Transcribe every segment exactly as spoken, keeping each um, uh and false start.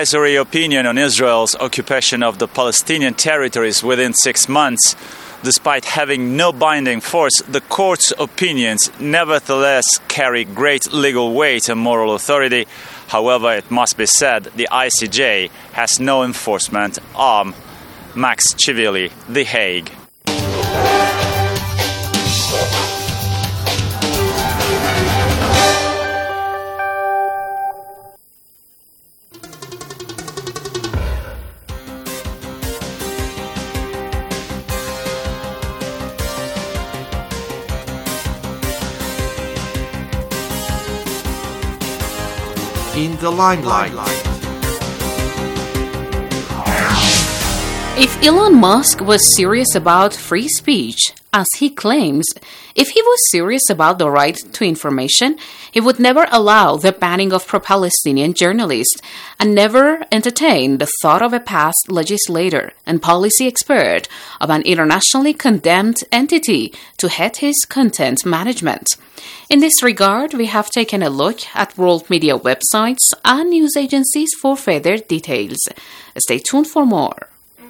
Advisory opinion on Israel's occupation of the Palestinian territories within six months. Despite having no binding force, the court's opinions nevertheless carry great legal weight and moral authority. However, it must be said the I C J has no enforcement arm. Max Chivili, The Hague. In the limelight. If Elon Musk was serious about free speech, as he claims, if he was serious about the right to information, he would never allow the banning of pro-Palestinian journalists and never entertain the thought of a past legislator and policy expert of an internationally condemned entity to head his content management. In this regard, we have taken a look at world media websites and news agencies for further details. Stay tuned for more.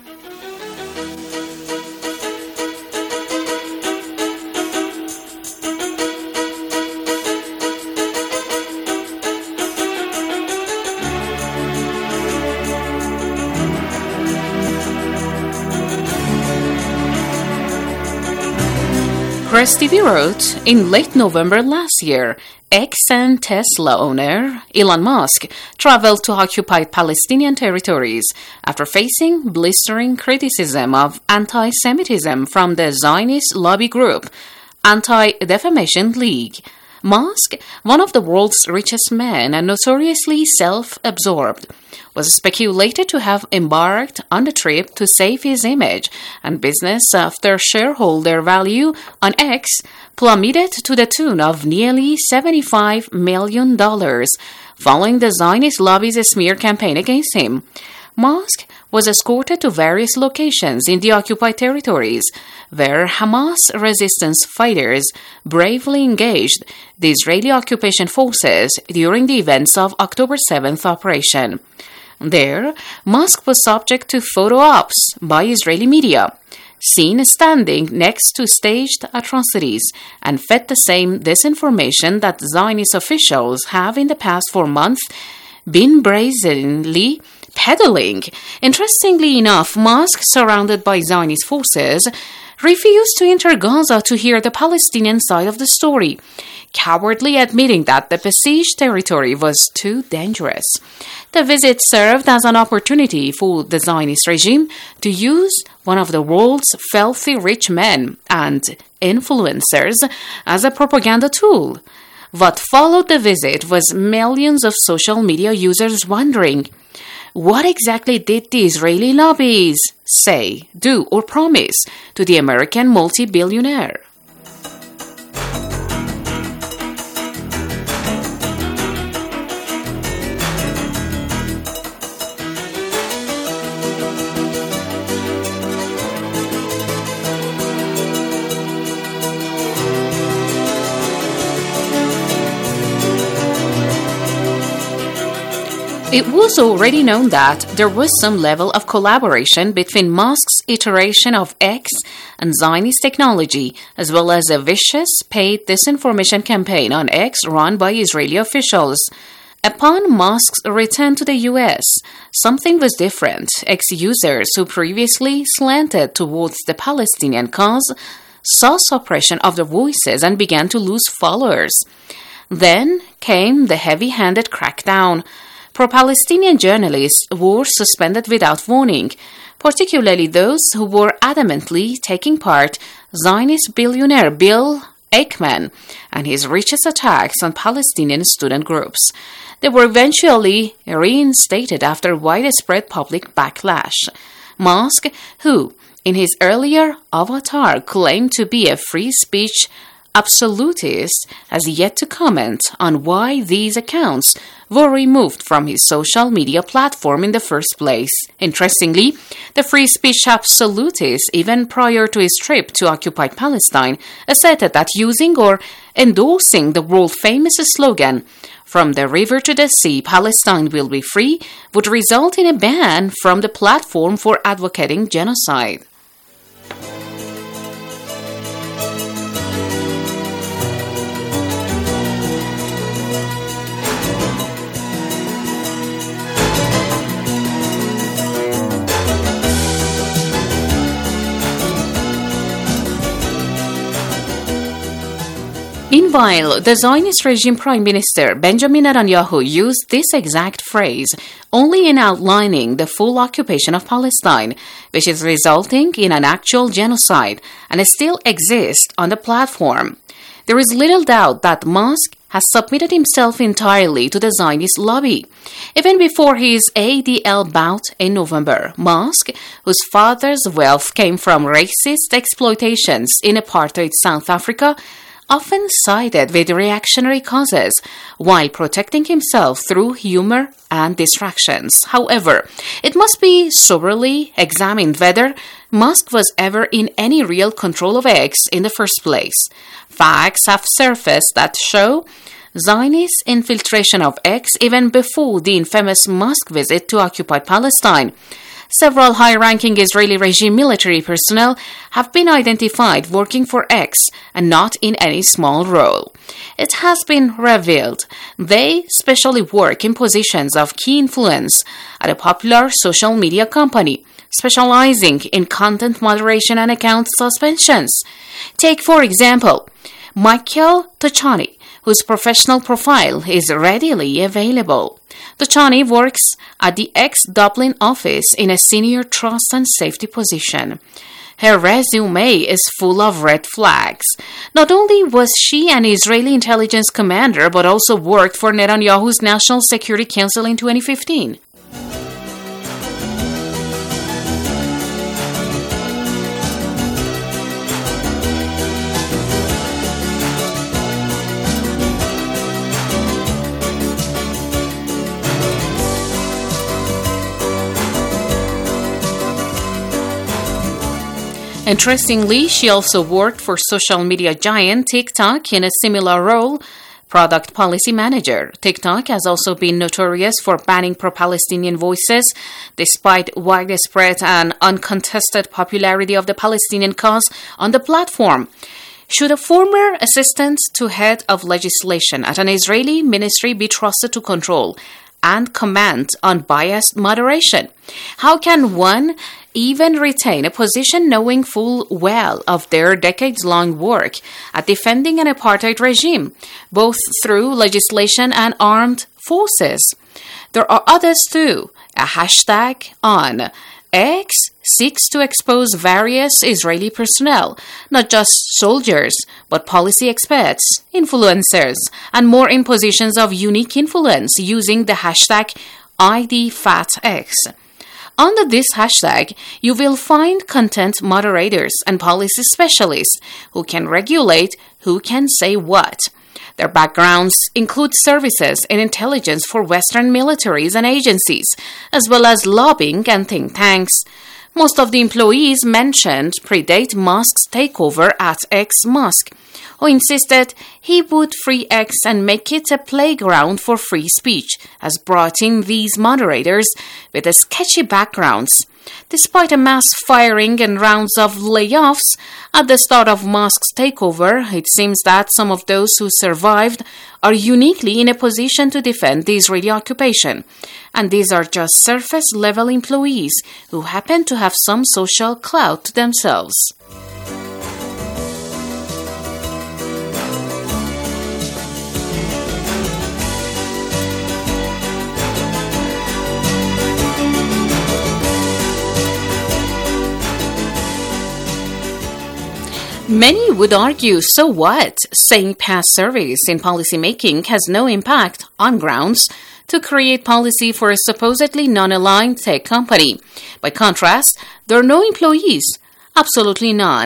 Press T V wrote, in late November last year, X and Tesla owner Elon Musk traveled to occupied Palestinian territories after facing blistering criticism of anti-Semitism from the Zionist lobby group Anti-Defamation League. Musk, one of the world's richest men and notoriously self-absorbed, was speculated to have embarked on the trip to save his image and business after shareholder value on X plummeted to the tune of nearly seventy-five million dollars following the Zionist lobby's smear campaign against him. Musk was escorted to various locations in the occupied territories where Hamas resistance fighters bravely engaged the Israeli occupation forces during the events of October seventh operation. There, Musk was subject to photo ops by Israeli media, seen standing next to staged atrocities, and fed the same disinformation that Zionist officials have in the past four months been brazenly peddling. Interestingly enough, Musk, surrounded by Zionist forces, refused to enter Gaza to hear the Palestinian side of the story, cowardly admitting that the besieged territory was too dangerous. The visit served as an opportunity for the Zionist regime to use one of the world's filthy rich men and influencers as a propaganda tool. What followed the visit was millions of social media users wondering, what exactly did the Israeli lobbies say, do, or promise to the American multi-billionaire? It was already known that there was some level of collaboration between Musk's iteration of X and Zionist technology, as well as a vicious paid disinformation campaign on X run by Israeli officials. Upon Musk's return to the U S, something was different. X users who previously slanted towards the Palestinian cause saw suppression of their voices and began to lose followers. Then came the heavy-handed crackdown. Pro-Palestinian journalists were suspended without warning, particularly those who were adamantly taking part Zionist billionaire Bill Ackman and his richest attacks on Palestinian student groups. They were eventually reinstated after widespread public backlash. Musk, who in his earlier avatar claimed to be a free speech absolutist has yet to comment on why these accounts were removed from his social media platform in the first place. Interestingly, the free speech absolutist, even prior to his trip to occupied Palestine, asserted that using or endorsing the world-famous slogan, "From the river to the sea, Palestine will be free," would result in a ban from the platform for advocating genocide. Meanwhile, the Zionist regime Prime Minister Benjamin Netanyahu used this exact phrase only in outlining the full occupation of Palestine, which is resulting in an actual genocide and still exists on the platform. There is little doubt that Musk has submitted himself entirely to the Zionist lobby. Even before his A D L bout in November, Musk, whose father's wealth came from racist exploitations in apartheid South Africa, often sided with reactionary causes while protecting himself through humor and distractions. However, it must be soberly examined whether Musk was ever in any real control of X in the first place. Facts have surfaced that show Zionist infiltration of X even before the infamous Musk visit to occupied Palestine. Several high-ranking Israeli regime military personnel have been identified working for X and not in any small role. It has been revealed they specially work in positions of key influence at a popular social media company, specializing in content moderation and account suspensions. Take, for example, Michael Tachani, whose professional profile is readily available. Tachani works at the ex-Dublin office in a senior trust and safety position. Her resume is full of red flags. Not only was she an Israeli intelligence commander, but also worked for Netanyahu's National Security Council in twenty fifteen. Interestingly, she also worked for social media giant TikTok in a similar role, product policy manager. TikTok has also been notorious for banning pro-Palestinian voices, despite widespread and uncontested popularity of the Palestinian cause on the platform. Should a former assistant to head of legislation at an Israeli ministry be trusted to control and comment on biased moderation? How can one even retain a position knowing full well of their decades-long work at defending an apartheid regime, both through legislation and armed forces? There are others too. A hashtag on X seeks to expose various Israeli personnel, not just soldiers, but policy experts, influencers, and more in positions of unique influence using the hashtag I D F A T X. Under this hashtag, you will find content moderators and policy specialists who can regulate who can say what. Their backgrounds include services in intelligence for Western militaries and agencies, as well as lobbying and think tanks. Most of the employees mentioned predate Musk's takeover at ex-Musk, who insisted he would free X and make it a playground for free speech, has brought in these moderators with a sketchy backgrounds. Despite a mass firing and rounds of layoffs at the start of Musk's takeover, it seems that some of those who survived are uniquely in a position to defend the Israeli occupation. And these are just surface-level employees who happen to have some social clout to themselves. Many would argue, so what? Saying past service in policymaking has no impact on grounds to create policy for a supposedly non-aligned tech company. By contrast, there are no employees, absolutely none,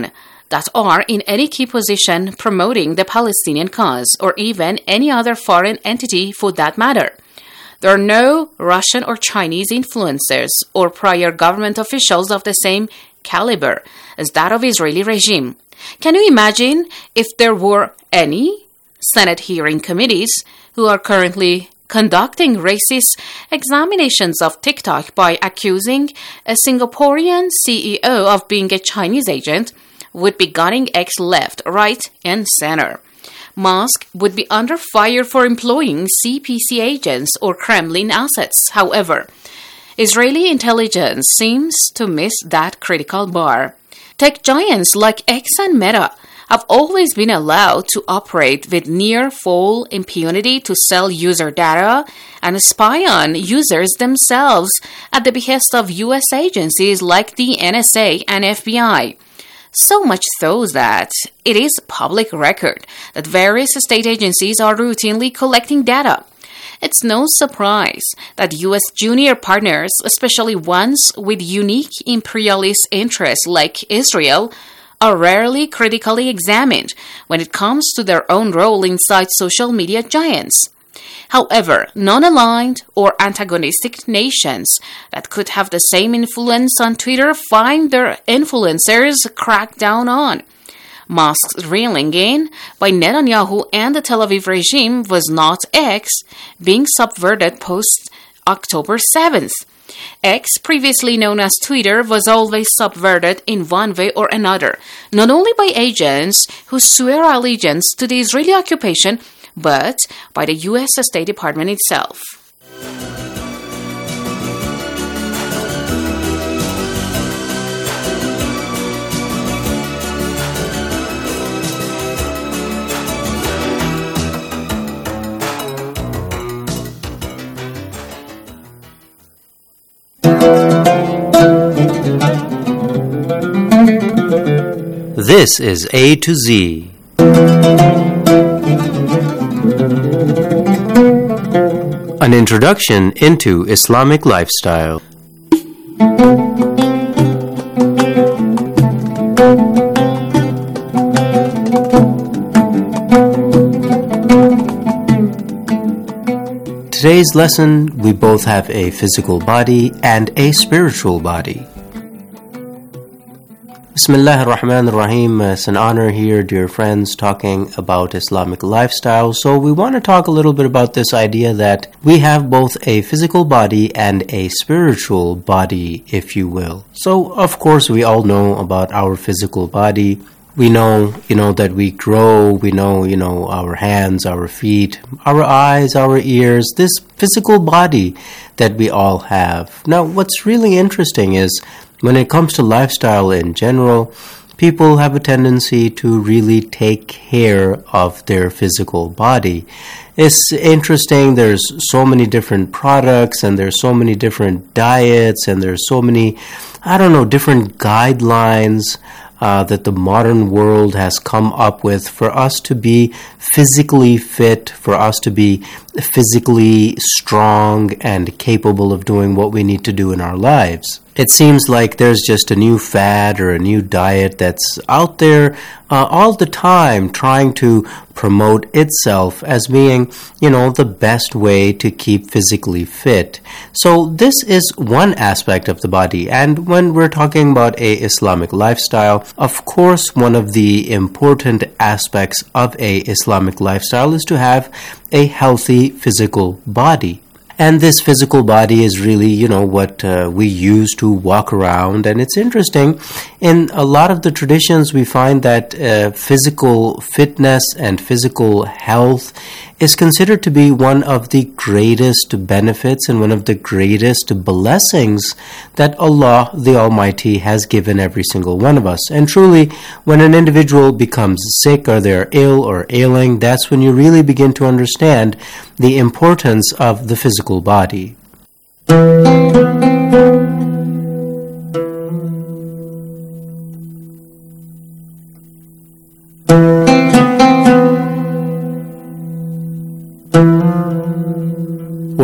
that are in any key position promoting the Palestinian cause, or even any other foreign entity for that matter. There are no Russian or Chinese influencers or prior government officials of the same caliber as that of Israeli regime. Can you imagine if there were any Senate hearing committees who are currently conducting racist examinations of TikTok by accusing a Singaporean C E O of being a Chinese agent, would be gunning X left, right, and center. Musk would be under fire for employing C P C agents or Kremlin assets. However, Israeli intelligence seems to miss that critical bar. Tech giants like X and Meta have always been allowed to operate with near full impunity to sell user data and spy on users themselves at the behest of U S agencies like the N S A and F B I. So much so that it is public record that various state agencies are routinely collecting data. It's no surprise that U S junior partners, especially ones with unique imperialist interests like Israel, are rarely critically examined when it comes to their own role inside social media giants. However, non-aligned or antagonistic nations that could have the same influence on Twitter find their influencers cracked down on. Musk's reeling in by Netanyahu and the Tel Aviv regime was not X being subverted post-October seventh. X, previously known as Twitter, was always subverted in one way or another, not only by agents who swear allegiance to the Israeli occupation, but by the U S State Department itself. This is A to Z. An introduction into Islamic lifestyle. Today's lesson, we both have a physical body and a spiritual body. Bismillah ar-Rahman ar-Rahim. It's an honor here, dear friends, talking about Islamic lifestyle. So we want to talk a little bit about this idea that we have both a physical body and a spiritual body, if you will. So, of course, we all know about our physical body. We know, you know, that we grow. We know, you know, our hands, our feet, our eyes, our ears, this physical body that we all have. Now, what's really interesting is when it comes to lifestyle in general, people have a tendency to really take care of their physical body. It's interesting, there's so many different products and there's so many different diets and there's so many, I don't know, different guidelines uh, that the modern world has come up with for us to be physically fit, for us to be physically strong and capable of doing what we need to do in our lives. It seems like there's just a new fad or a new diet that's out there uh, all the time trying to promote itself as being, you know, the best way to keep physically fit. So this is one aspect of the body. And when we're talking about a Islamic lifestyle, of course, one of the important aspects of a Islamic lifestyle is to have a healthy physical body. And this physical body is really, you know, what uh, we use to walk around. And it's interesting, in a lot of the traditions, we find that uh, physical fitness and physical health is considered to be one of the greatest benefits and one of the greatest blessings that Allah the Almighty has given every single one of us. And truly, when an individual becomes sick or they're ill or ailing, that's when you really begin to understand the importance of the physical body.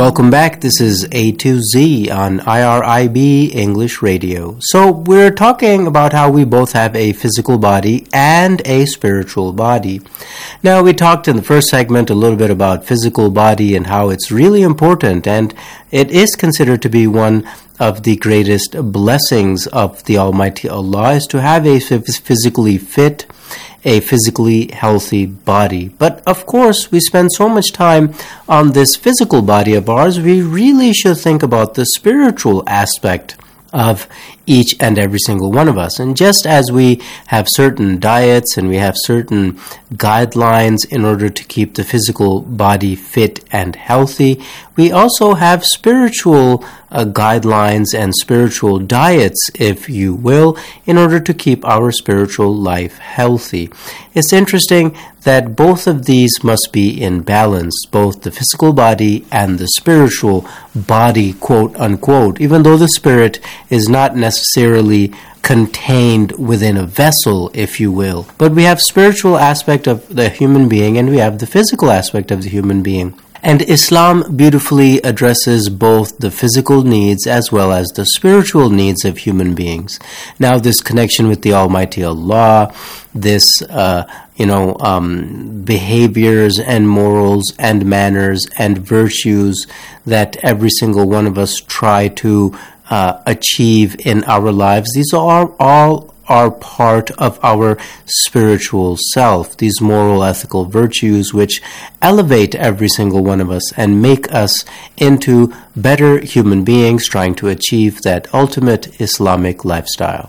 Welcome back. This is A to Z on I R I B English Radio. So we're talking about how we both have a physical body and a spiritual body. Now, we talked in the first segment a little bit about physical body and how it's really important, and it is considered to be one of the greatest blessings of the Almighty Allah is to have a physically fit, a physically healthy body. But of course, we spend so much time on this physical body of ours, we really should think about the spiritual aspect of each and every single one of us. And just as we have certain diets and we have certain guidelines in order to keep the physical body fit and healthy, we also have spiritual uh, guidelines and spiritual diets, if you will, in order to keep our spiritual life healthy. It's interesting that both of these must be in balance, both the physical body and the spiritual body, quote unquote, even though the spirit is not necessarily contained within a vessel, if you will. But we have spiritual aspect of the human being and we have the physical aspect of the human being. And Islam beautifully addresses both the physical needs as well as the spiritual needs of human beings. Now, this connection with the Almighty Allah, this, uh, you know, um, behaviors and morals and manners and virtues that every single one of us try to uh, achieve in our lives, these are all are part of our spiritual self, these moral, ethical virtues which elevate every single one of us and make us into better human beings trying to achieve that ultimate Islamic lifestyle.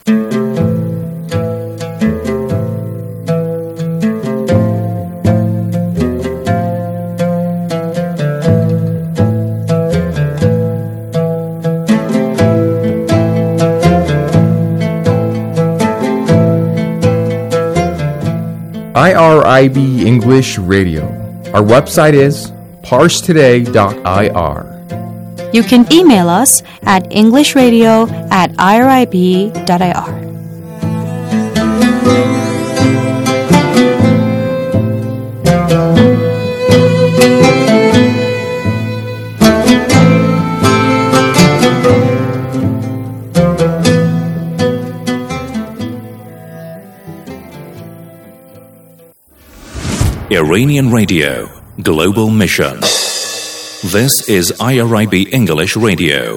I R I B English Radio. Our website is parse today dot I R. You can email us at englishradio at I R I B dot I R. Iranian Radio, Global Mission. This is I R I B English Radio.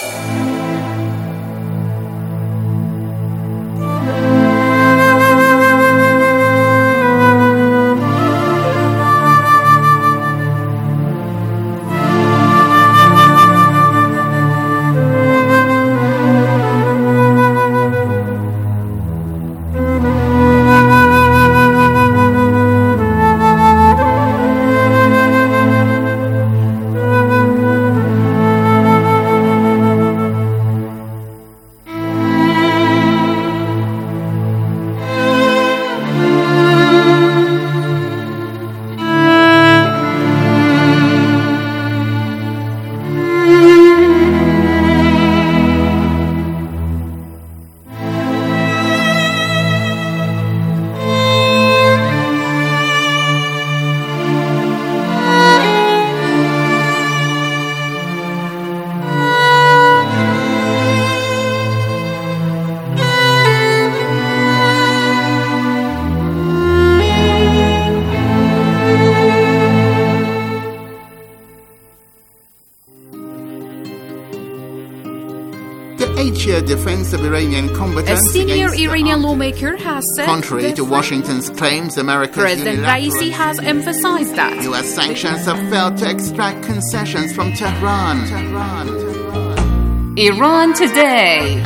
Defense of Iranian combatants. A senior Iranian lawmaker has said, contrary to Washington's claims, America's President Raisi has emphasized that U S sanctions have failed to extract concessions from Tehran. Tehran. Tehran. Iran Today.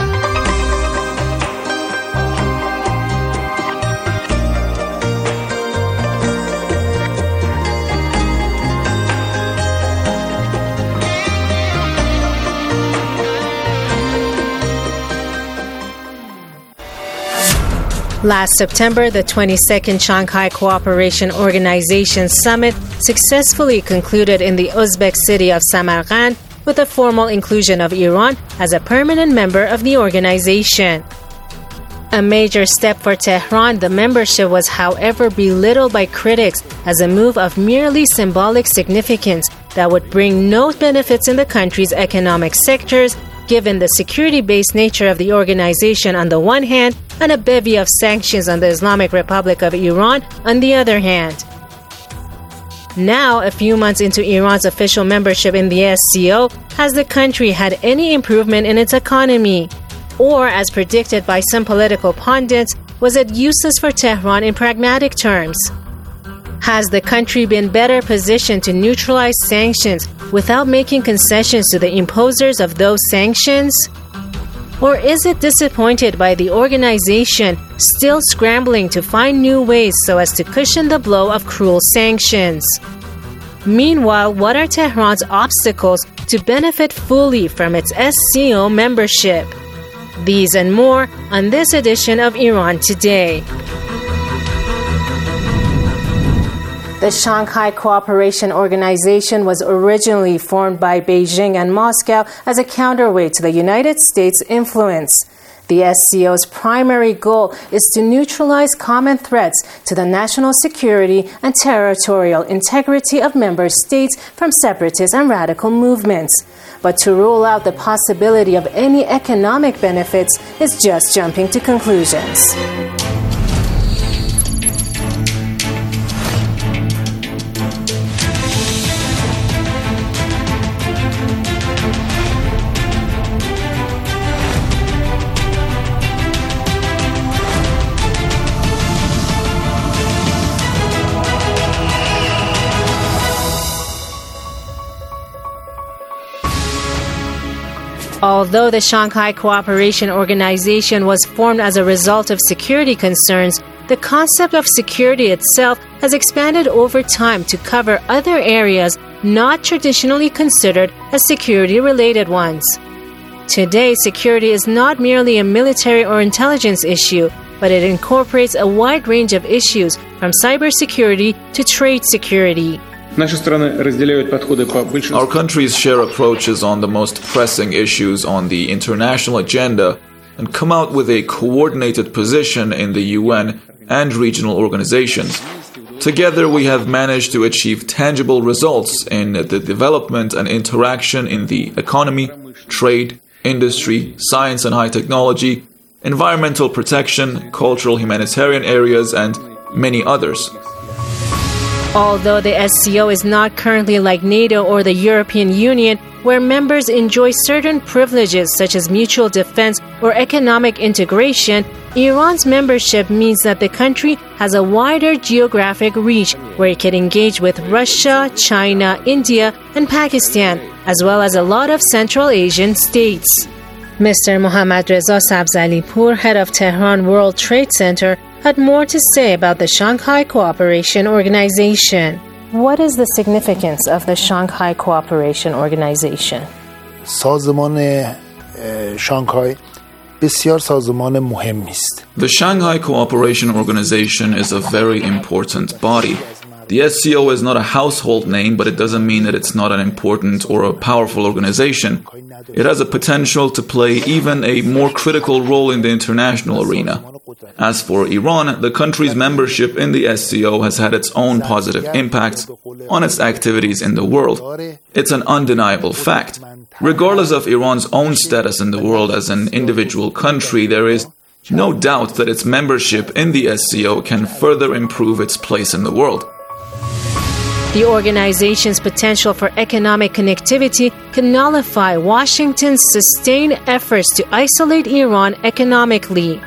Last September, the twenty-second Shanghai Cooperation Organization Summit successfully concluded in the Uzbek city of Samarkand with the formal inclusion of Iran as a permanent member of the organization. A major step for Tehran, the membership was however belittled by critics as a move of merely symbolic significance that would bring no benefits in the country's economic sectors, given the security-based nature of the organization on the one hand and a bevy of sanctions on the Islamic Republic of Iran on the other hand. Now, a few months into Iran's official membership in the S C O, has the country had any improvement in its economy? Or, as predicted by some political pundits, was it useless for Tehran in pragmatic terms? Has the country been better positioned to neutralize sanctions without making concessions to the imposers of those sanctions? Or is it disappointed by the organization still scrambling to find new ways so as to cushion the blow of cruel sanctions? Meanwhile, what are Tehran's obstacles to benefit fully from its S C O membership? These and more on this edition of Iran Today. The Shanghai Cooperation Organization was originally formed by Beijing and Moscow as a counterweight to the United States' influence. The S C O's primary goal is to neutralize common threats to the national security and territorial integrity of member states from separatist and radical movements. But to rule out the possibility of any economic benefits is just jumping to conclusions. Although the Shanghai Cooperation Organization was formed as a result of security concerns, the concept of security itself has expanded over time to cover other areas not traditionally considered as security-related ones. Today, security is not merely a military or intelligence issue, but it incorporates a wide range of issues from cybersecurity to trade security. Our countries share approaches on the most pressing issues on the international agenda and come out with a coordinated position in the U N and regional organizations. Together, we have managed to achieve tangible results in the development and interaction in the economy, trade, industry, science and high technology, environmental protection, cultural humanitarian areas, and many others. Although the S C O is not currently like NATO or the European Union, where members enjoy certain privileges such as mutual defense or economic integration, Iran's membership means that the country has a wider geographic reach where it can engage with Russia, China, India, and Pakistan, as well as a lot of Central Asian states. Mister Mohammad Reza Sabzalipour, head of Tehran World Trade Center, had more to say about the Shanghai Cooperation Organization. What is the significance of the Shanghai Cooperation Organization? سازمان شانگهای بسیار سازمان مهمی است. The Shanghai Cooperation Organization is a very important body. The S C O is not a household name, but it doesn't mean that it's not an important or a powerful organization. It has a potential to play even a more critical role in the international arena. As for Iran, the country's membership in the S C O has had its own positive impacts on its activities in the world. It's an undeniable fact. Regardless of Iran's own status in the world as an individual country, there is no doubt that its membership in the S C O can further improve its place in the world. The organization's potential for economic connectivity can nullify Washington's sustained efforts to isolate Iran economically.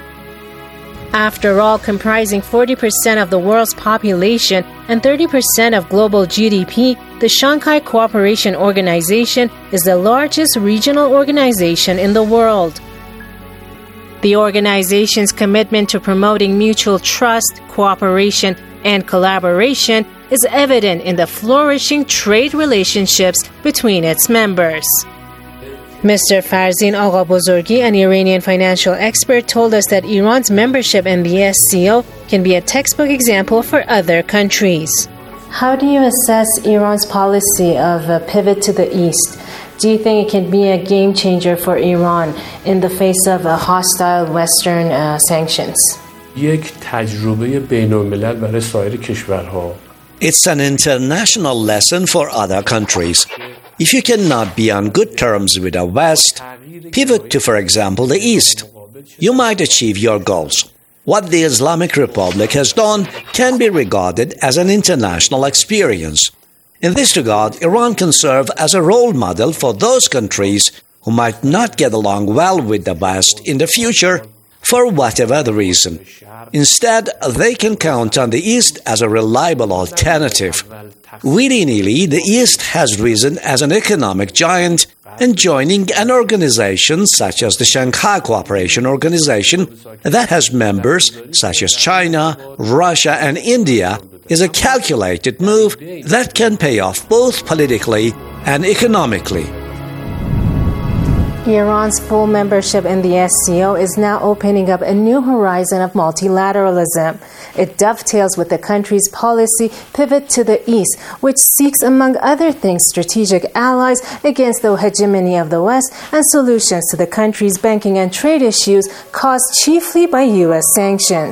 After all, comprising forty percent of the world's population and thirty percent of global G D P, the Shanghai Cooperation Organization is the largest regional organization in the world. The organization's commitment to promoting mutual trust, cooperation, and collaboration is evident in the flourishing trade relationships between its members. Mister Farzin Aghobozorgi, an Iranian financial expert, told us that Iran's membership in the S C O can be a textbook example for other countries. How do you assess Iran's policy of a pivot to the east? Do you think it can be a game changer for Iran in the face of a hostile Western uh, sanctions? یک تجربه بین‌الملل برای سایر کشورها It's an international lesson for other countries. If you cannot be on good terms with the West, pivot to, for example, the East. You might achieve your goals. What the Islamic Republic has done can be regarded as an international experience. In this regard, Iran can serve as a role model for those countries who might not get along well with the West in the future for whatever the reason. Instead, they can count on the East as a reliable alternative. Willy-nilly, the East has risen as an economic giant, and joining an organization such as the Shanghai Cooperation Organization that has members such as China, Russia, and India is a calculated move that can pay off both politically and economically. Iran's full membership in the S C O is now opening up a new horizon of multilateralism. It dovetails with the country's policy pivot to the East, which seeks, among other things, strategic allies against the hegemony of the West and solutions to the country's banking and trade issues caused chiefly by U S sanctions.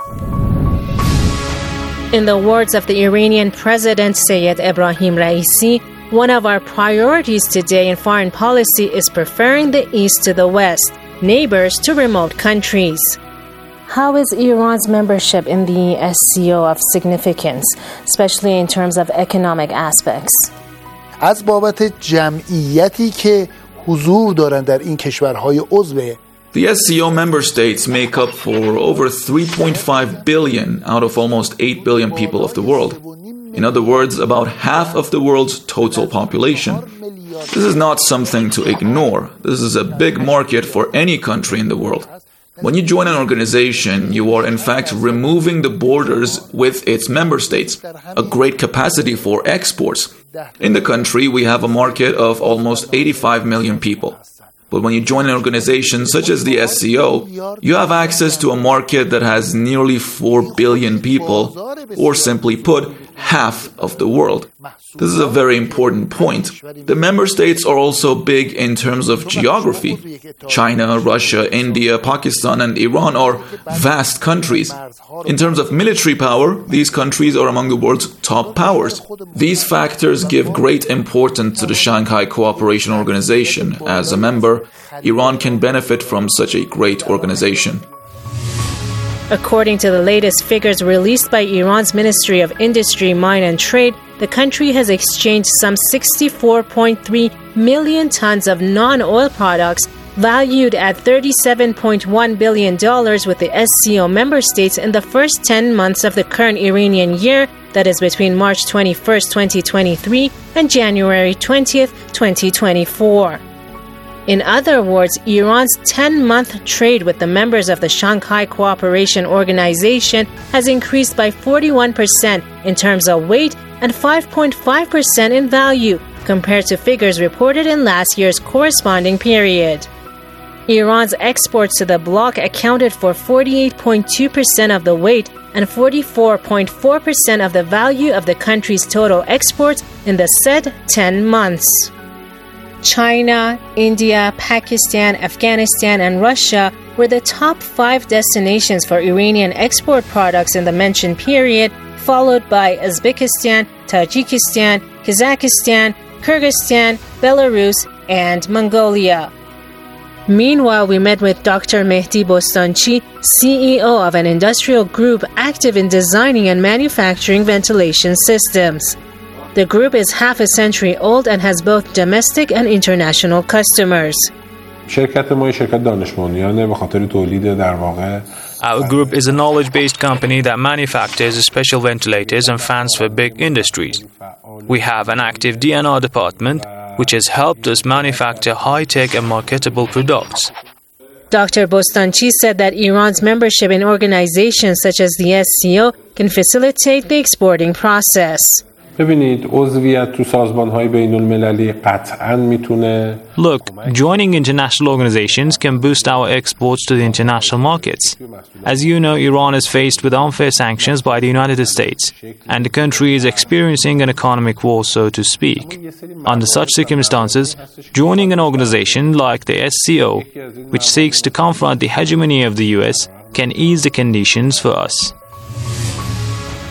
In the words of the Iranian President Sayyid Ebrahim Raisi, one of our priorities today in foreign policy is preferring the East to the West, neighbors to remote countries. How is Iran's membership in the S C O of significance, especially in terms of economic aspects? از بابت جمعیتی که حضور دارن در این کشورهای عضو The S C O member states make up for over three point five billion out of almost eight billion people of the world. In other words, about half of the world's total population. This is not something to ignore. This is a big market for any country in the world. When you join an organization, you are in fact removing the borders with its member states, a great capacity for exports. In the country, we have a market of almost eighty-five million people. But when you join an organization such as the S C O, you have access to a market that has nearly four billion people, or simply put, half of the world. This is a very important point. The member states are also big in terms of geography. China, Russia, India, Pakistan, and Iran are vast countries. In terms of military power, these countries are among the world's top powers. These factors give great importance to the Shanghai Cooperation Organization. As a member, Iran can benefit from such a great organization. According to the latest figures released by Iran's Ministry of Industry, Mine and Trade, the country has exchanged some sixty-four point three million tons of non-oil products valued at thirty-seven point one billion dollars with the S C O member states in the first ten months of the current Iranian year, that is between March twenty-first, twenty twenty-three and January twentieth, twenty twenty-four. In other words, Iran's ten-month trade with the members of the Shanghai Cooperation Organization has increased by forty-one percent in terms of weight and five point five percent in value compared to figures reported in last year's corresponding period. Iran's exports to the bloc accounted for forty-eight point two percent of the weight and forty-four point four percent of the value of the country's total exports in the said ten months. China, India, Pakistan, Afghanistan, and Russia were the top five destinations for Iranian export products in the mentioned period, followed by Uzbekistan, Tajikistan, Kazakhstan, Kyrgyzstan, Belarus, and Mongolia. Meanwhile, we met with Doctor Mehdi Bostanchi, C E O of an industrial group active in designing and manufacturing ventilation systems. The group is half a century old and has both domestic and international customers. Our group is a knowledge-based company that manufactures special ventilators and fans for big industries. We have an active D and R department, which has helped us manufacture high-tech and marketable products. Doctor Bostanchi said that Iran's membership in organizations such as the S C O can facilitate the exporting process. Look, joining international organizations can boost our exports to the international markets. As you know, Iran is faced with unfair sanctions by the United States, and the country is experiencing an economic war, so to speak. Under such circumstances, joining an organization like the S C O, which seeks to confront the hegemony of the U S, can ease the conditions for us.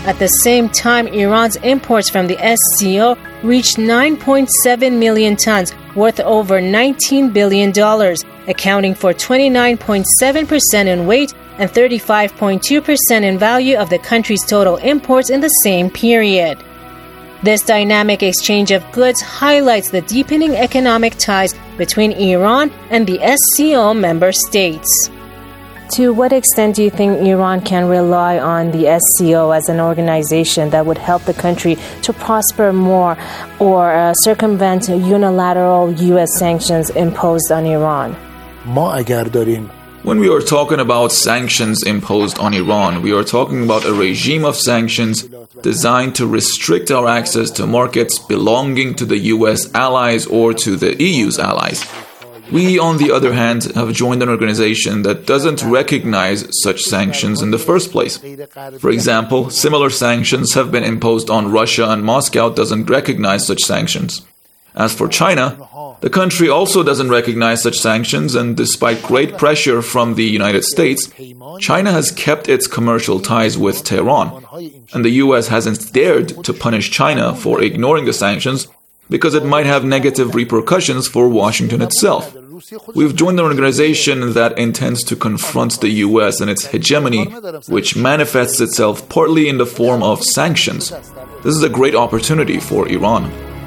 At the same time, Iran's imports from the S C O reached nine point seven million tons, worth over nineteen billion dollars, accounting for twenty-nine point seven percent in weight and thirty-five point two percent in value of the country's total imports in the same period. This dynamic exchange of goods highlights the deepening economic ties between Iran and the S C O member states. To what extent do you think Iran can rely on the S C O as an organization that would help the country to prosper more or uh, circumvent unilateral U S sanctions imposed on Iran? ما اگر داریم When we are talking about sanctions imposed on Iran, we are talking about a regime of sanctions designed to restrict our access to markets belonging to the U S allies or to the E U's allies. We, on the other hand, have joined an organization that doesn't recognize such sanctions in the first place. For example, similar sanctions have been imposed on Russia, and Moscow doesn't recognize such sanctions. As for China, the country also doesn't recognize such sanctions, and despite great pressure from the United States, China has kept its commercial ties with Tehran, and the U S hasn't dared to punish China for ignoring the sanctions because it might have negative repercussions for Washington itself. We've joined an organization that intends to confront the U S and its hegemony, which manifests itself partly in the form of sanctions. This is a great opportunity for Iran.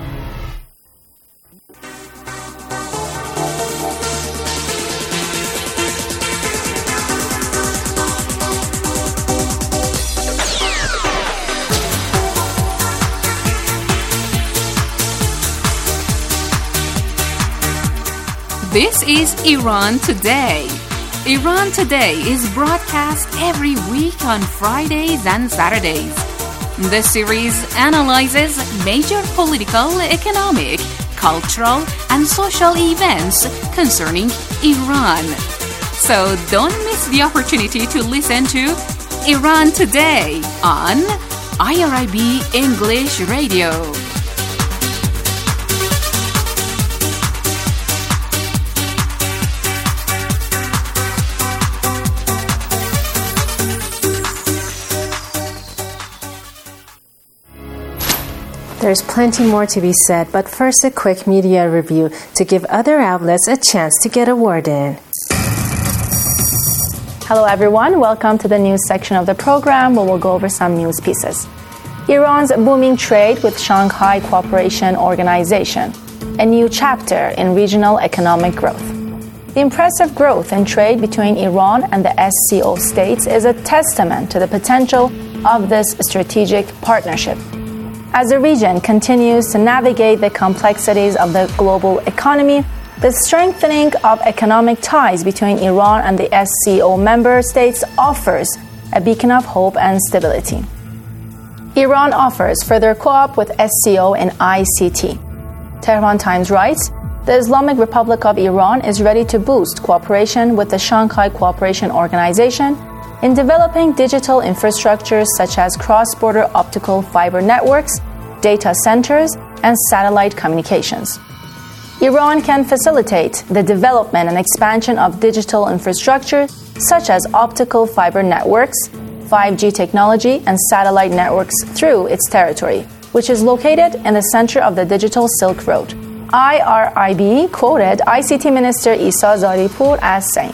This is Iran Today. Iran Today is broadcast every week on Fridays and Saturdays. The series analyzes major political, economic, cultural, and social events concerning Iran. So don't miss the opportunity to listen to Iran Today on I R I B English Radio. There's plenty more to be said, but first a quick media review to give other outlets a chance to get a word in. Hello everyone, welcome to the news section of the program where we'll go over some news pieces. Iran's booming trade with Shanghai Cooperation Organization, a new chapter in regional economic growth. The impressive growth in trade between Iran and the S C O states is a testament to the potential of this strategic partnership. As the region continues to navigate the complexities of the global economy, the strengthening of economic ties between Iran and the S C O member states offers a beacon of hope and stability. Iran offers further co-op with S C O in I C T. Tehran Times writes, the Islamic Republic of Iran is ready to boost cooperation with the Shanghai Cooperation Organization in developing digital infrastructures such as cross-border optical fiber networks, data centers, and satellite communications. Iran can facilitate the development and expansion of digital infrastructure such as optical fiber networks, five G technology, and satellite networks through its territory, which is located in the center of the digital Silk Road. I R I B quoted I C T Minister Isa Zaripur as saying,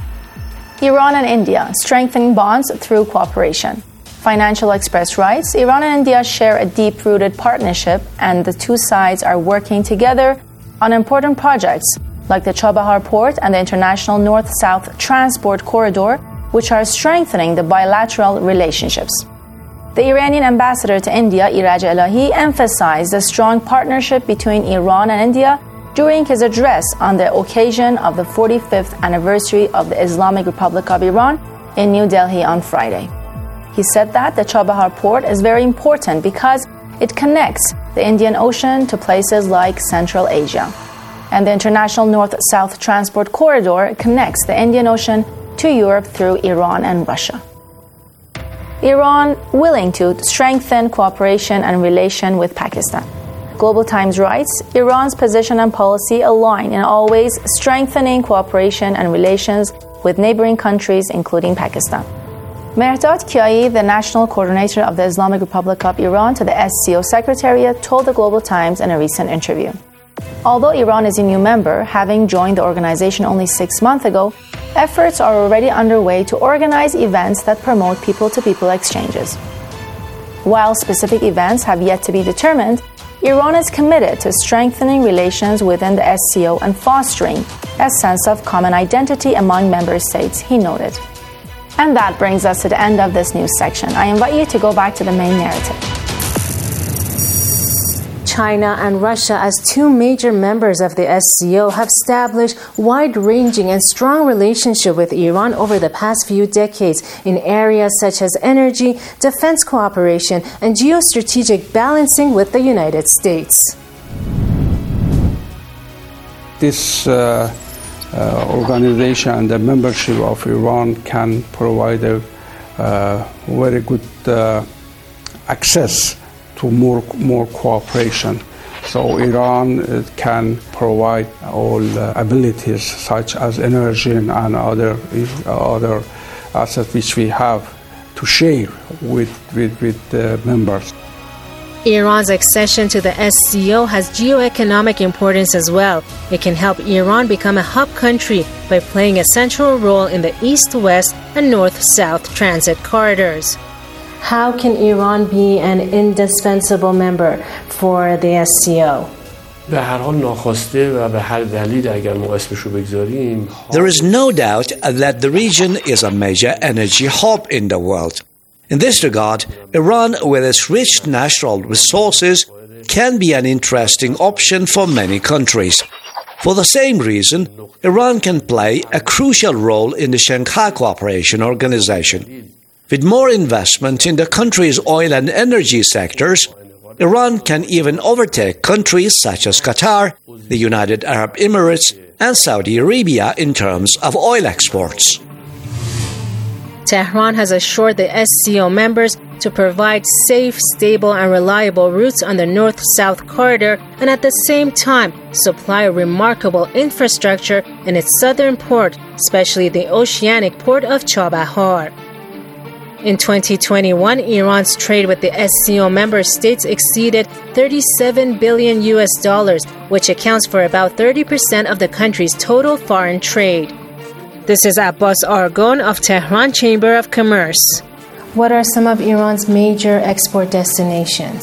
Iran and India strengthening bonds through cooperation. Financial Express writes, Iran and India share a deep-rooted partnership and the two sides are working together on important projects like the Chabahar Port and the International North-South Transport Corridor, which are strengthening the bilateral relationships. The Iranian ambassador to India, Iraj Elahi, emphasized the strong partnership between Iran and India during his address on the occasion of the forty-fifth anniversary of the Islamic Republic of Iran in New Delhi on Friday. He said that the Chabahar port is very important because it connects the Indian Ocean to places like Central Asia. And the International North-South Transport Corridor connects the Indian Ocean to Europe through Iran and Russia. Iran willing to strengthen cooperation and relation with Pakistan. Global Times writes, Iran's position and policy align in always strengthening cooperation and relations with neighboring countries, including Pakistan. Mehrdad Kiai, the national coordinator of the Islamic Republic of Iran to the S C O Secretariat, told the Global Times in a recent interview. Although Iran is a new member, having joined the organization only six months ago, efforts are already underway to organize events that promote people-to-people exchanges. While specific events have yet to be determined, Iran is committed to strengthening relations within the S C O and fostering a sense of common identity among member states, he noted. And that brings us to the end of this news section. I invite you to go back to the main narrative. China and Russia, as two major members of the S C O, have established wide-ranging and strong relationship with Iran over the past few decades in areas such as energy, defense cooperation, and geostrategic balancing with the United States. This uh, uh, organization and the membership of Iran can provide a uh, very good uh, access to more more cooperation. So Iran uh, can provide all uh, abilities such as energy and other uh, other assets which we have to share with with, with the members. Iran's accession to the S C O has geoeconomic importance as well. It can help Iran become a hub country by playing a central role in the east-west and north-south transit corridors. How can Iran be an indispensable member for the S C O? There is no doubt that the region is a major energy hub in the world. In this regard, Iran, with its rich natural resources, can be an interesting option for many countries. For the same reason, Iran can play a crucial role in the Shanghai Cooperation Organization. With more investment in the country's oil and energy sectors, Iran can even overtake countries such as Qatar, the United Arab Emirates, and Saudi Arabia in terms of oil exports. Tehran has assured the S C O members to provide safe, stable, and reliable routes on the north-south corridor and at the same time supply a remarkable infrastructure in its southern port, especially the oceanic port of Chabahar. In twenty twenty-one, Iran's trade with the S C O member states exceeded thirty-seven billion U S dollars, which accounts for about thirty percent of the country's total foreign trade. This is Abbas Argon of Tehran Chamber of Commerce. What are some of Iran's major export destinations?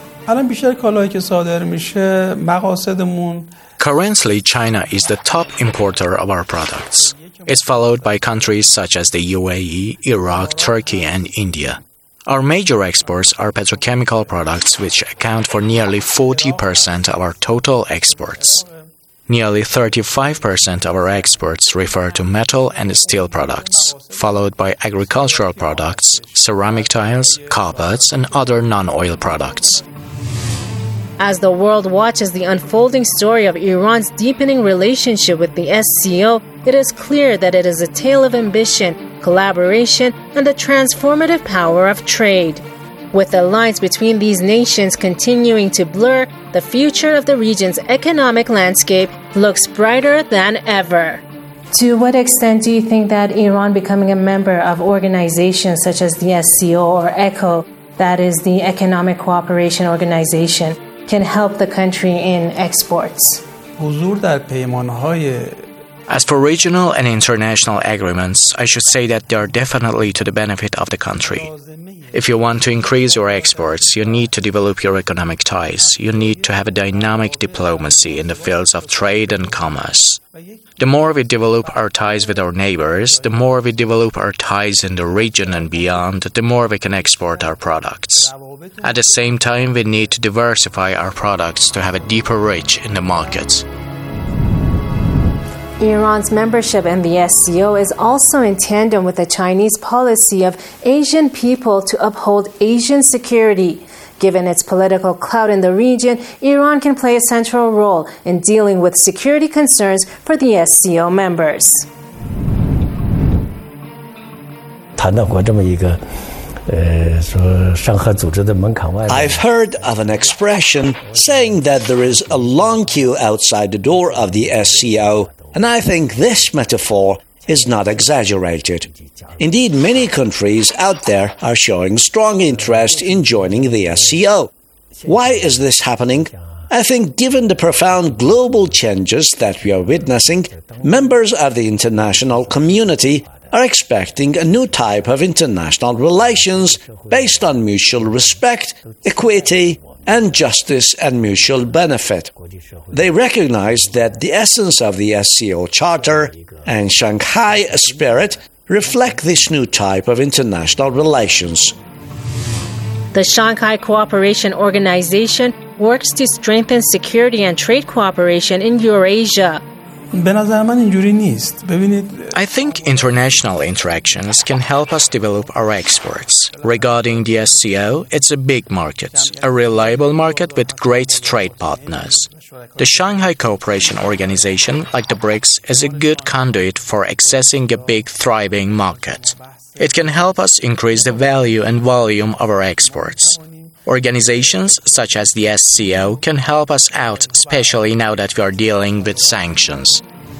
Currently, China is the top importer of our products. It's followed by countries such as the U A E, Iraq, Turkey, and India. Our major exports are petrochemical products, which account for nearly forty percent of our total exports. Nearly thirty-five percent of our exports refer to metal and steel products, followed by agricultural products, ceramic tiles, carpets, and other non-oil products. As the world watches the unfolding story of Iran's deepening relationship with the S C O, it is clear that it is a tale of ambition, collaboration, and the transformative power of trade. With the lines between these nations continuing to blur, the future of the region's economic landscape looks brighter than ever. To what extent do you think that Iran becoming a member of organizations such as the S C O or ECO, that is the Economic Cooperation Organization, can help the country in exports? As for regional and international agreements, I should say that they are definitely to the benefit of the country. If you want to increase your exports, you need to develop your economic ties. You need to have a dynamic diplomacy in the fields of trade and commerce. The more we develop our ties with our neighbors, the more we develop our ties in the region and beyond, the more we can export our products. At the same time, we need to diversify our products to have a deeper reach in the markets. Iran's membership in the S C O is also in tandem with the Chinese policy of Asian people to uphold Asian security. Given its political clout in the region, Iran can play a central role in dealing with security concerns for the S C O members. I've heard of an expression saying that there is a long queue outside the door of the S C O, and I think this metaphor is not exaggerated. Indeed, many countries out there are showing strong interest in joining the S C O. Why is this happening? I think given the profound global changes that we are witnessing, members of the international community are expecting a new type of international relations based on mutual respect, equity, and justice and mutual benefit. They recognize that the essence of the S C O Charter and Shanghai spirit reflect this new type of international relations. The Shanghai Cooperation Organization works to strengthen security and trade cooperation in Eurasia. I think international interactions can help us develop our exports. Regarding the S C O, it's a big market, a reliable market with great trade partners. The Shanghai Cooperation Organization, like the BRICS, is a good conduit for accessing a big, thriving market. It can help us increase the value and volume of our exports. Organizations such as the S C O can help us out, especially now that we are dealing with sanctions.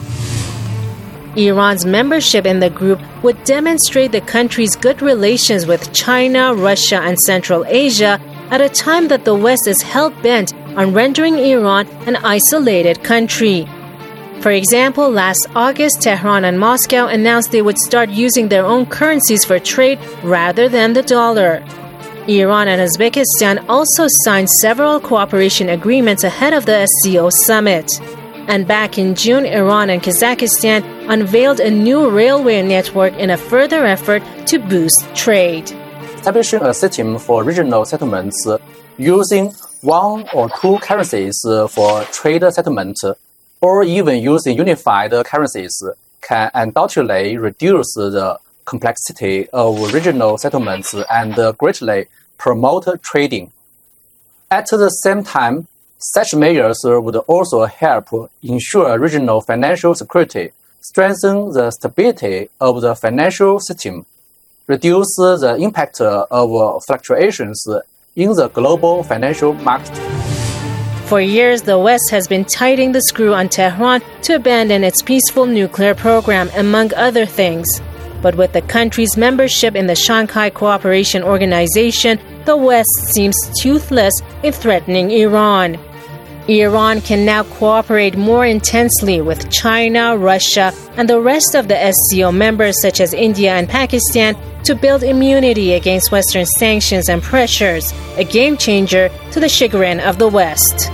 Iran's membership in the group would demonstrate the country's good relations with China, Russia, and Central Asia at a time that the West is hell-bent on rendering Iran an isolated country. For example, last August, Tehran and Moscow announced they would start using their own currencies for trade rather than the dollar. Iran and Uzbekistan also signed several cooperation agreements ahead of the S C O summit. And back in June, Iran and Kazakhstan unveiled a new railway network in a further effort to boost trade. Establishing a system for regional settlements using one or two currencies for trade settlement, or even using unified currencies, can undoubtedly reduce the complexity of regional settlements and greatly promote trading. At the same time, such measures would also help ensure regional financial security, strengthen the stability of the financial system, reduce the impact of fluctuations in the global financial market. For years, the West has been tightening the screw on Tehran to abandon its peaceful nuclear program, among other things. But with the country's membership in the Shanghai Cooperation Organization, the West seems toothless in threatening Iran. Iran can now cooperate more intensely with China, Russia, and the rest of the S C O members such as India and Pakistan to build immunity against Western sanctions and pressures, a game changer to the chagrin of the West.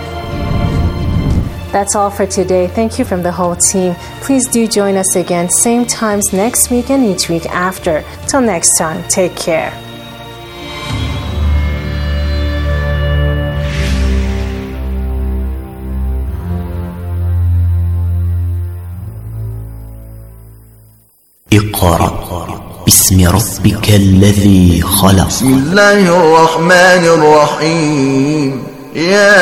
That's all for today. Thank you from the whole team. Please do join us again, same times next week and each week after. Till next time, take care. اقرأ باسم ربك الذي خلق. بسم الله الرحمن الرحيم. يا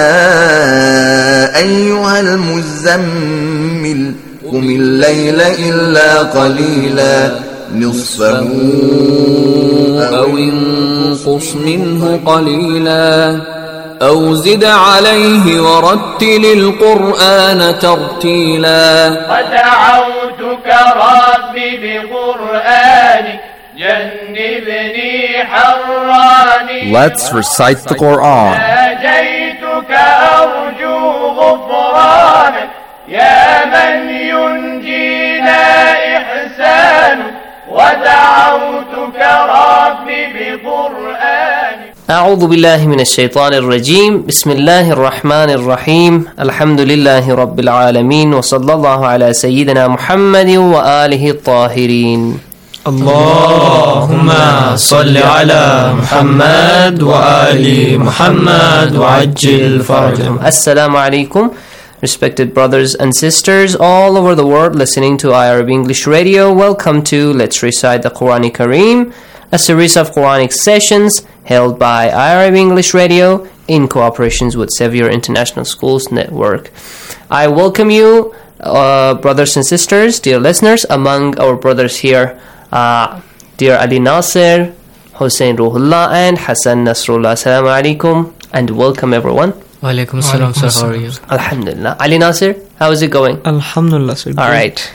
أيها المزمل قم الليل إلا قليلا نصفه أو انقص منه قليلا أو زد عليه ورتل القرآن ترتيلا ودعوتك ربي بقرآنك جنبني حراني. Let's recite the Quran. ناجيتك أرجو غفرانك يا من ينجينا إحسانك ودعوتك ربي بقرآنك. أعوذ بالله من الشيطان الرجيم. بسم الله الرحمن الرحيم. الحمد لله رب العالمين وصلى الله على سيدنا محمد وآله الطاهرين. اللهم صل على محمد وآل محمد وعجل فرجهم. Assalamu alaikum. Respected brothers and sisters all over the world listening to I R I B English Radio, welcome to Let's Recite the Quran Kareem, a series of Quranic sessions held by I R I B English Radio in cooperation with Sevier International Schools Network. I welcome you, uh, brothers and sisters, dear listeners, among our brothers here, uh, dear Ali Nasir, Hussein Ruhullah, and Hassan Nasrullah. Assalamu alaikum, and welcome everyone. Wa alaikum assalam, sir. How are you? Alhamdulillah. Ali Nasir, how is it going? Alhamdulillah, sir. All right.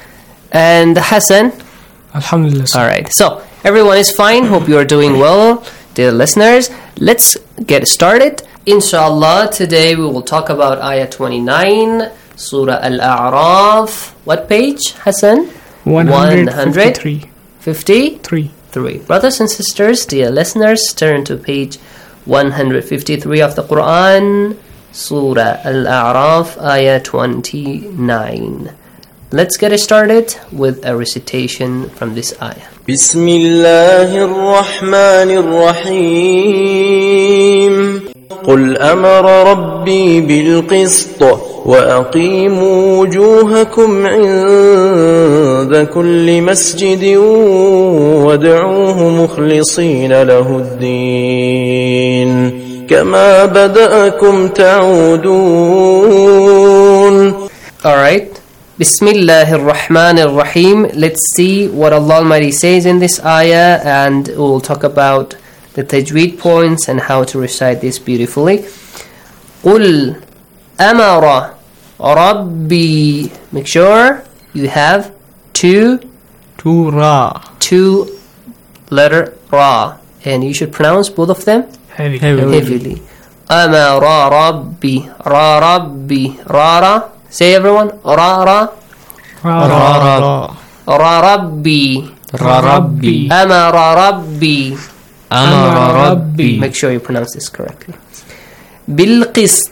And Hassan? Alhamdulillah. All right. So, everyone is fine. Hope you are doing well, dear listeners. Let's get started. Inshallah, today we will talk about Ayah twenty-nine, Surah Al-A'raf. What page, Hassan? one hundred fifty-three. fifty-three. Three. Brothers and sisters, dear listeners, turn to page one hundred fifty-three of the Quran, Surah Al-A'raf, Ayah twenty-nine. Let's get started with a recitation from this ayah. بسم الله الرحمن الرحيم قل أمر ربي بالقسط وأقيموا وجوهكم عند كل مسجد وادعوه مخلصين له الدين كما بدأكم تعودون. Alright. Bismillahir Rahmanir Rahim. Let's see what Allah Almighty says in this ayah, and we'll talk about the tajweed points and how to recite this beautifully. قُلْ أَمَرَ رَبِّي. Make sure you have two two ra two letter ra, and you should pronounce both of them heavy heavily. heavily. أَمَرَ رَبِّي را رَبِّي را را. Say everyone. Ra ra. Ra ra. Ra rabbi. Ra rabbi. Amara rabbi. Amara rabbi. Make sure you pronounce this correctly. Bilqist.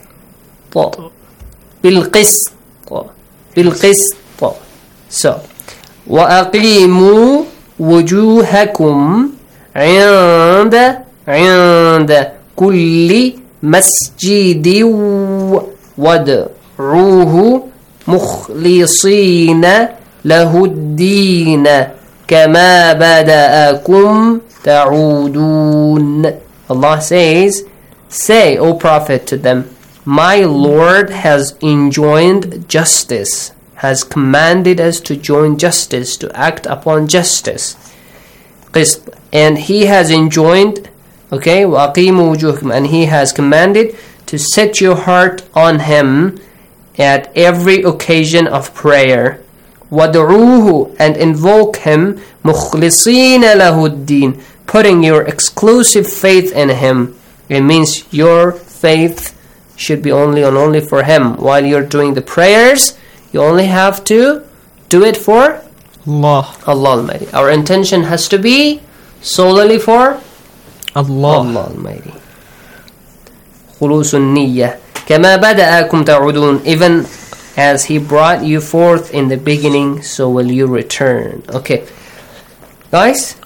Bilqist. Bilqist. So, وَأَقِيمُوا وُجُوهَكُمْ عِنْدَ عِنْدَ كُلِّ مَسْجِدٍ وَدْ روه مخلصين له الدين كما بدأكم تعودون. Allah says, say, O Prophet, to them, my Lord has enjoined justice, has commanded us to join justice, to act upon justice. And He has enjoined, okay, وَأَقِيمُوا وُجُوهَكُمْ, and He has commanded to set your heart on Him at every occasion of prayer. وَدْعُوهُ, and invoke Him, مُخْلِصِينَ لَهُ الدِّينَ, putting your exclusive faith in Him. It means your faith should be only and only for Him. While you're doing the prayers, you only have to do it for Allah. Allah Almighty. Our intention has to be solely for Allah, Allah Almighty. خُلُوصُ النِّيَّةِ كما بدأكم تعودون, even as He brought you forth in the beginning, so will you return. Okay, guys,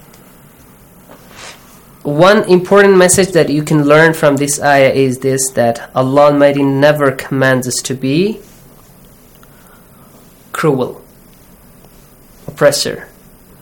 one important message that you can learn from this ayah is this, that Allah Almighty never commands us to be cruel, oppressor.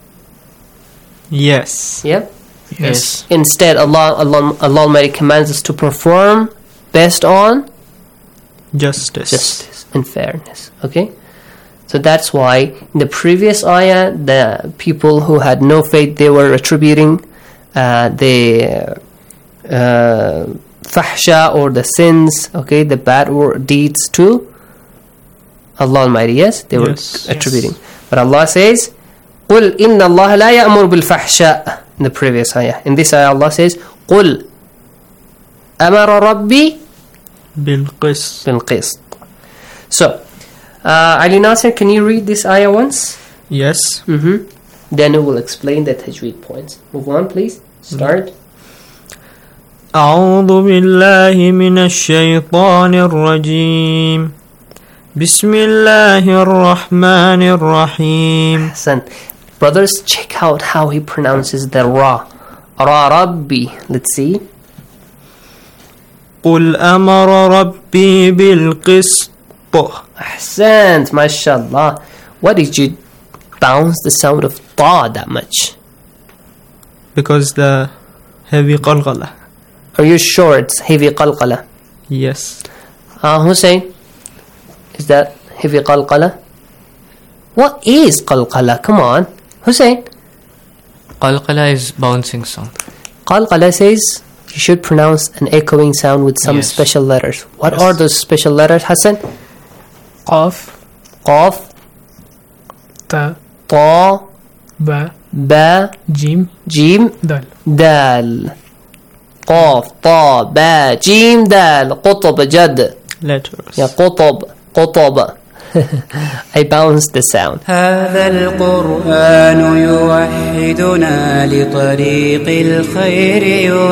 Yes. Yep. Yes. Instead, Allah, Allah, Allah Almighty commands us to perform based on justice. Justice and fairness. Okay? So that's why in the previous ayah, the people who had no faith, they were attributing uh, the uh, fahsha or the sins, okay, the bad word, deeds to Allah Almighty. Yes? They were yes. attributing. Yes. But Allah says, قُلْ إِنَّ اللَّهَ لَا يَأْمُرُ بِالْفَحْشَاءِ. In the previous ayah. In this ayah, Allah says, قُلْ أَمَرَ رَبِّي بِالْقِسْطِ. بِالْقِسْطِ. So, uh, Ali Nasser, can you read this ayah once? Yes. Mm-hmm. Then we will explain the tajweed points. Move on, please. Start. أعوذ بالله من الشيطان الرجيم بسم الله الرحمن الرحيم. Hassan. Brothers, check out how he pronounces the ra. Ra Rabbi. Let's see. قل أمر ربي بالقسط. Ahsant, mashallah. Why did you bounce the sound of ta that much? Because the heavy qalqala. Are you sure it's heavy qalqala? Yes. Uh, Hussein, is that heavy qalqala? What is qalqala? Come on. Hussein. Qalqala is bouncing sound. Qalqala says you should pronounce an echoing sound with some yes. special letters. What yes. are those special letters, Hassan? Qaf. Qaf. Ta. Ta. Ba. Ba. Jim. Jim. Dal. Dal. قاف طا با جيم دال قطب جد. Letters. Yeah, قطب قطب. I bounced the sound. هذا القرآن يوحدنا لطريق الخير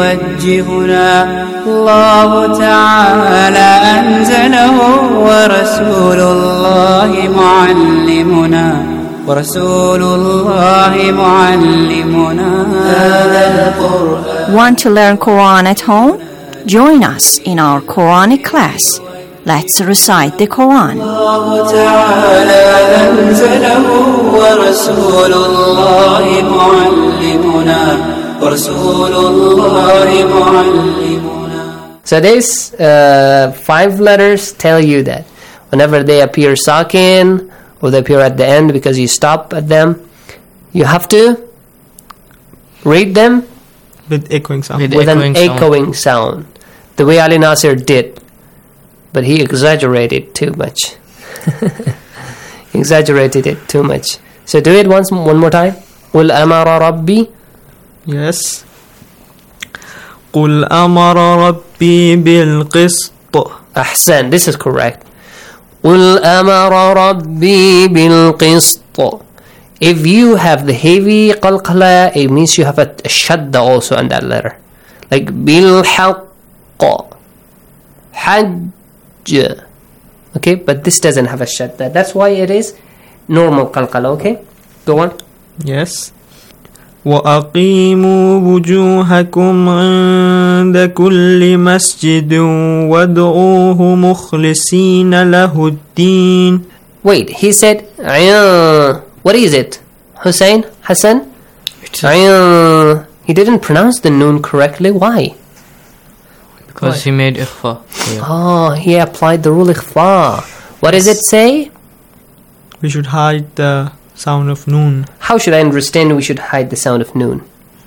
يوجهنا الله تعالى أنزله ورسول الله معلمنا ورسول الله معلمنا هذا القرآن. Want to learn Quran at home? Join us in our Quranic class. Let's recite the Quran. الله تعالى أنزله ورسول الله معلمنا ورسول الله معلمنا. So these uh, five letters tell you that whenever they appear sakin or they appear at the end because you stop at them, you have to read them with echoing sound. With, with echoing an sound. echoing sound, the way Ali Nasir did. But he exaggerated too much. Exaggerated it too much. So do it once, one more time. قُلْ أَمَرَ رَبِّي. Yes. قُلْ أَمَرَ رَبِّي بِالْقِسْطِ. أحسن. This is correct. قُلْ أَمَرَ رَبِّي بِالْقِسْطِ. If you have the heavy qalqala, it means you have a, a shadda also on that letter. Like بِالْحَقِّ. Hajj. Okay, but this doesn't have a shadda. That's why it is normal qalqala. Okay, go on. Yes. وَأَقِيمُوا وُجُوهَكُمْ عِنْدَ كُلِّ مَسْجِدٍ وَادْعُوهُ مُخْلِصِينَ لَهُ الدِّينَ. Wait, he said uh, what is it? Hussein? Hassan? Uh, he didn't pronounce the noon correctly. Why? Because he made ikhfa. Yeah. Oh, he applied the rule ikhfa. What does it say? We should hide the sound of noon. How should I understand we should hide the sound of noon?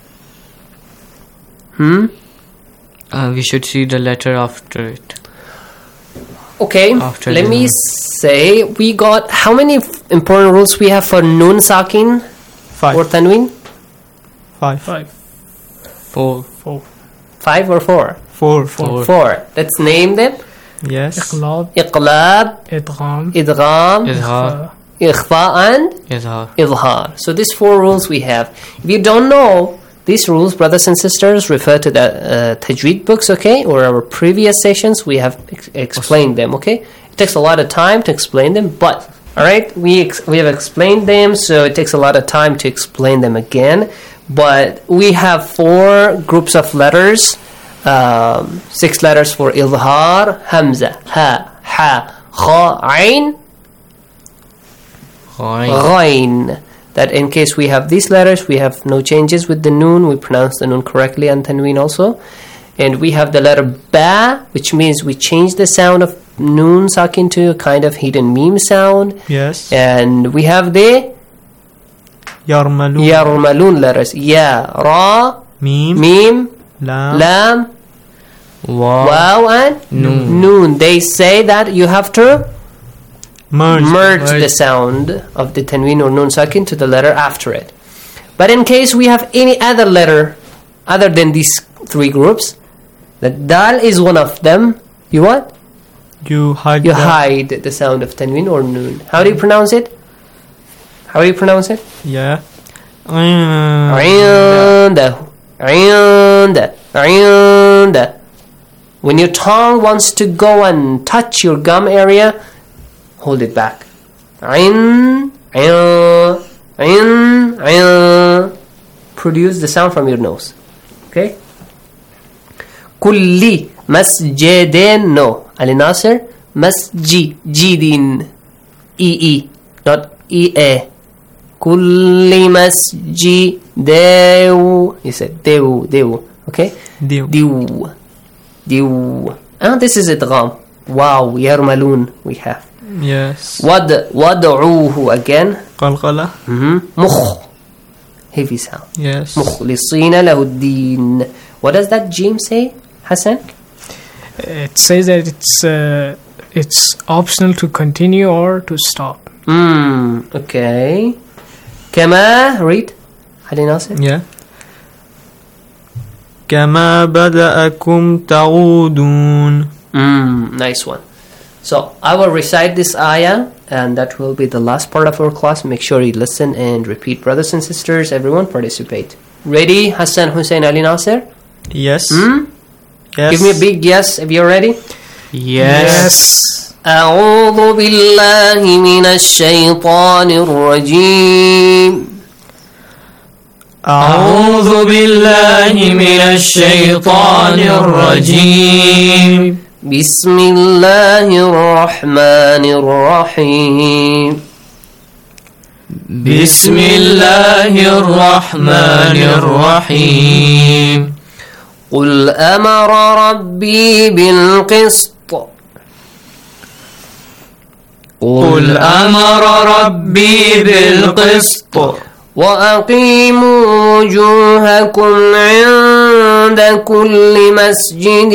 Hmm? Uh, we should see the letter after it. Okay, after let me noon. say we got how many f- important rules we have for noon sakin? Five. Or tanween? Five. Five. Four. Four. Five or four? Four. Four. Four. Let's name them. Yes. Iqlab. Iqlab. Idgham. Idgham. Izhar. Ikhfa and Izhar. Izhar. So these four rules we have. If you don't know these rules, brothers and sisters, refer to the uh, Tajweed books, okay? Or our previous sessions, we have ex- explained them, okay? It takes a lot of time to explain them, but, alright, we ex- we have explained them, so it takes a lot of time to explain them again. But we have four groups of letters, um, six letters for Izhar, Hamza, Ha, Ha, Kha, Ain, Ghain. That in case we have these letters, we have no changes with the noon. We pronounce the noon correctly and tanween also. And we have the letter Ba, which means we change the sound of noon sakin to a kind of hidden meme sound. Yes. And we have the Yarmalun. Yarmalun letters. Ya, Ra, Meme, Meme, Lam, Lam, Wow, wow and Noon. Noon. They say that you have to merge, merge, merge the sound of the tanween or noon sakin to the letter after it. But in case we have any other letter other than these three groups, the dal is one of them. You what? You hide. You the hide the sound of tanween or noon. How do you pronounce it? How do you pronounce it? Yeah. Inda, inda, inda. When your tongue wants to go and touch your gum area, hold it back. In, in, in, in. Produce the sound from your nose. Okay? Kulli masjidin. No. Ali Nasir. Masji. Jidin. E E. Not E A. Kulli masji. Dew. You said dew. Dew. Okay? Dew. Dew. Dew. Ah, this is idgham. Wow. Yarmalun we have. Yes. Wad, wad'uhu again. Qalqala. Mm-hmm. Mukh. Heavy sound. Yes. Mukhlisina lahuddin. What does that jim say, Hassan? It says that it's uh, it's optional to continue or to stop. Hmm, okay. كما, read. Ali Nasir? Yeah. كما بدأكم تعودون. Mm, nice one. So I will recite this ayah, and that will be the last part of our class. Make sure you listen and repeat, brothers and sisters. Everyone participate. Ready, Hassan, Hussein, Ali Nasir? Yes. Hmm? Yes. Give me a big yes if you're ready. Yes. أعوذ بالله من الشيطان الرجيم. أعوذ بالله من الشيطان الرجيم. بسم الله الرحمن الرحيم. بسم الله الرحمن الرحيم. قل أمر ربي بالقسط. قل أمر ربي بالقسط. وأقيموا وجوهكم عند كل مسجد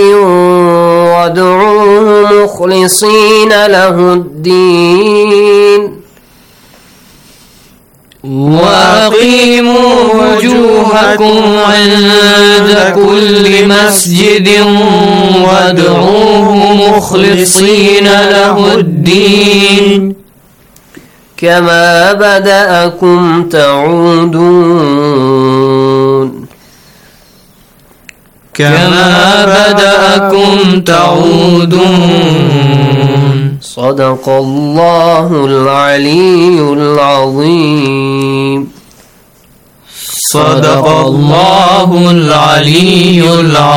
وادعوه مخلصين له الدين. وأقيموا وجوهكم عند كل مسجد وادعوه مخلصين له الدين كما بدأكم تعودون. كما بدأكم تعودون. صدق الله العلي العظيم. صدق الله العلي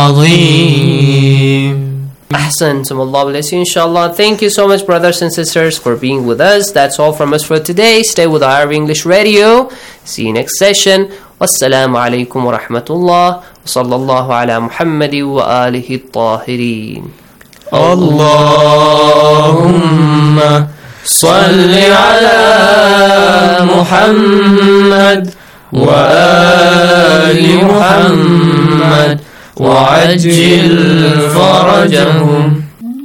العظيم. Ahsantum, Allah bless you, inshallah. Thank you so much, brothers and sisters, for being with us. That's all from us for today. Stay with Arabic English Radio. See you next session. Wassalamu alaikum wa rahmatullah. Wa sallallahu ala Muhammadi wa alihi at-tahirin. Allahumma salli ala Muhammad wa ali Muhammad وعجل فرجهم.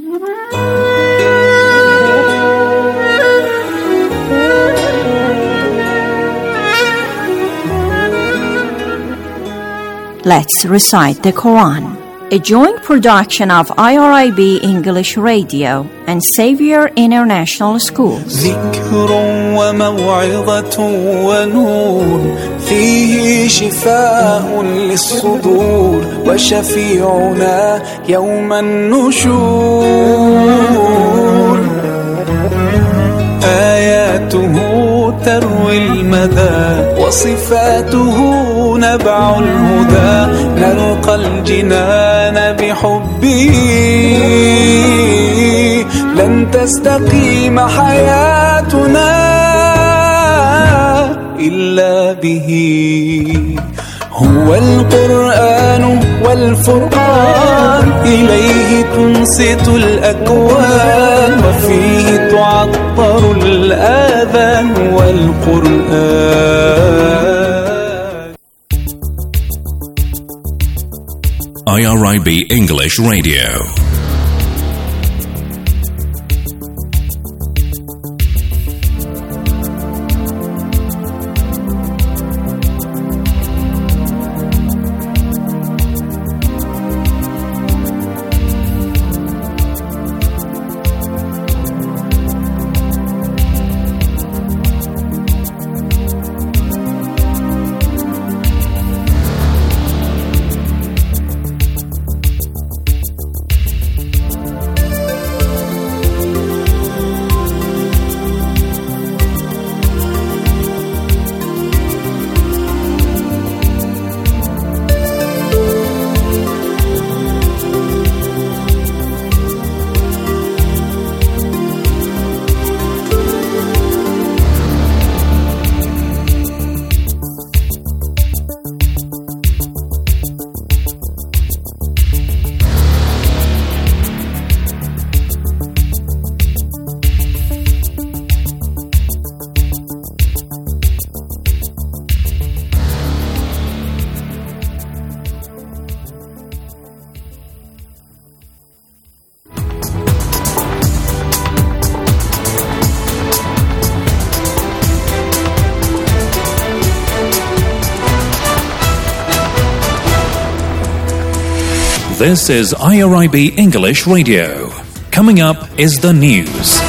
Let's recite the Quran, a joint production of I R I B English Radio and Xavier International Schools. ذكر وموعظة ونور فيه شفاء للصدور وشفيعنا يوم النشور آياته تروي المدى وصفاته نبع الهدى نلقى الجنان بحبه لن تستقيم حياتنا إلا به هو القرآن والفرقان إليه تنصت الأكوان وفيه تعطر الآذان والقرآن. I R I B English Radio. This is I R I B English Radio. Coming up is the news.